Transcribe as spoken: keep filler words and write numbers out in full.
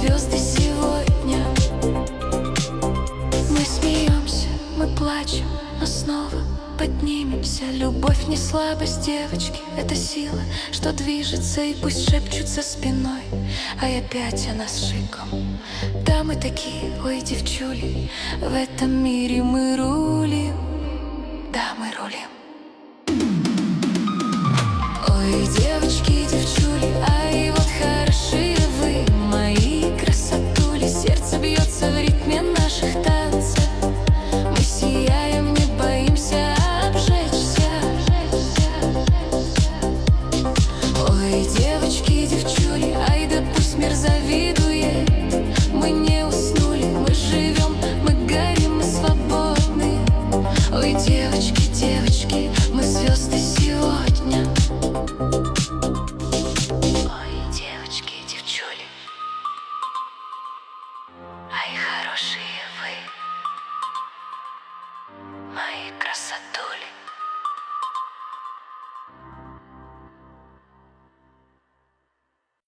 звезды сегодня. Мы смеемся, мы плачем, но снова поднимемся. Любовь не слабость, девочки, это сила, что движется, и пусть шепчут за спиной, а и опять о нас шиком. Да, мы такие, ой, девчули, в этом мире мы рулим. Да, мы рулим. Ой, девочки, девчули,